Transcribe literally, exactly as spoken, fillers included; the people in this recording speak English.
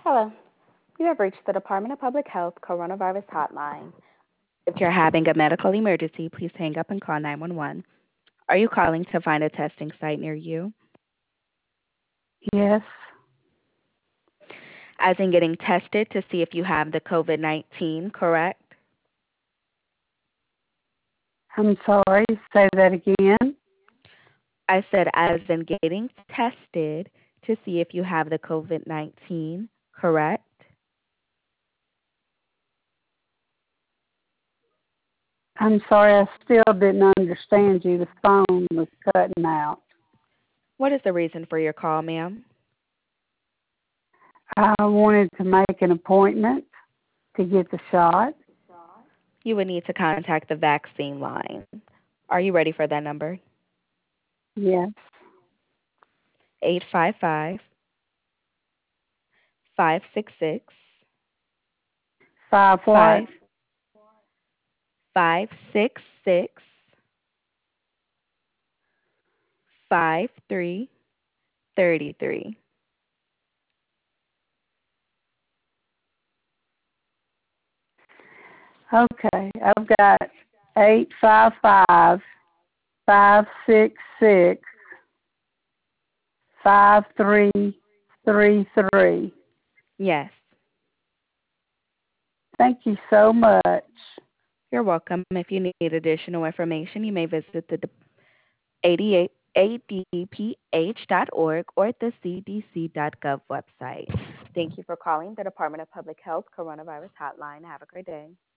Hello. You have reached the Department of Public Health Coronavirus Hotline. If you're having a medical emergency, please hang up and call nine one one. Are you calling to find a testing site near you? Yes. As in getting tested to see if you have the COVID nineteen, correct? I'm sorry. Say that again. I said as in getting tested to see if you have the COVID nineteen, correct? I'm sorry. I still didn't understand you. The phone was cutting out. What is the reason for your call, ma'am? I wanted to make an appointment to get the shot. You would need to contact the vaccine line. Are you ready for that number? Yes. eight five five, five six six, Five what? five five six six five three thirty three. Okay. I've got eight five five five six six five three three three. Yes, Thank you so much. you're welcome. If you need additional information, you may visit the eighty-eight A D P H dot org or the C D C dot gov website. Thank you for calling the Department of Public Health Coronavirus Hotline. Have a great day.